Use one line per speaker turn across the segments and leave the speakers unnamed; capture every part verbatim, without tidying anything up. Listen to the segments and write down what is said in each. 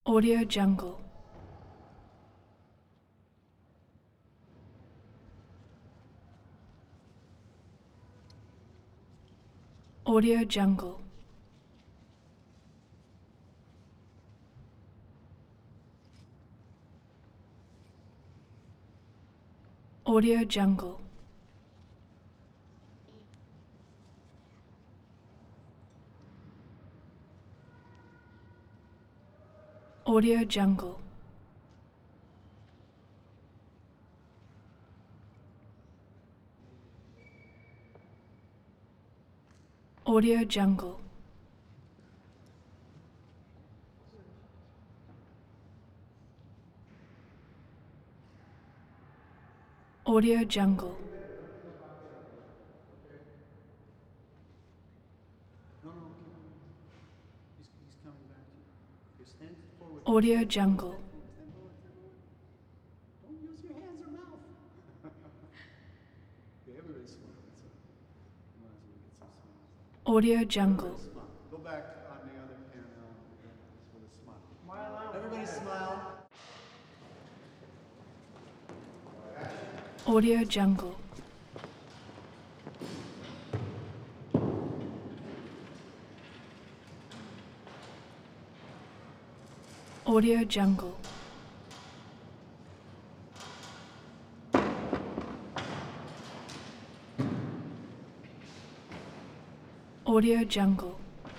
Audio Jungle. Audio Jungle. Audio Jungle. Audio Jungle. Audio Jungle. Audio Jungle.
No, no, keep on. He's, he's coming back to you. Okay, stand forward.
Audio Jungle.
Stand forward, stand forward. Don't use your hands or mouth. Okay, everybody smile. That's it. Might as well get some smiles.
Audio Jungle.
Everybody smile. Go back on the other panel with a smile. Smile out. Everybody smile.
Audio Jungle. Audio Jungle. Audio Jungle.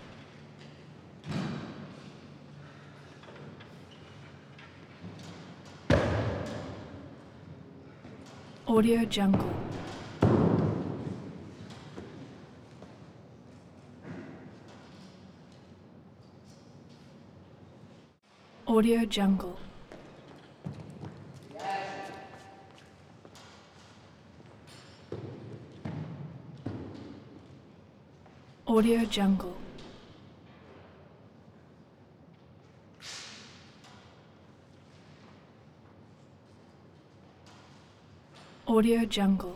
Audio Jungle. Audio Jungle. Audio Jungle. Audio Jungle.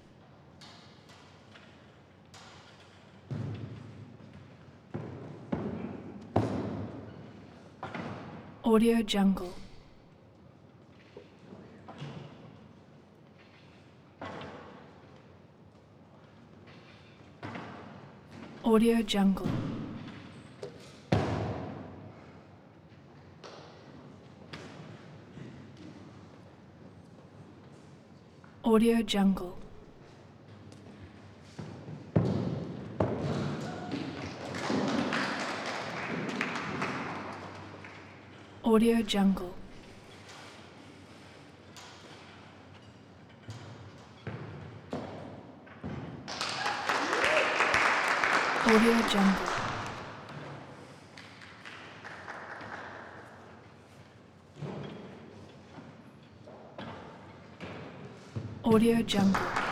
Audio Jungle. Audio Jungle. Audio Jungle. Audio Jungle. Audio Jungle. Audio Jungle.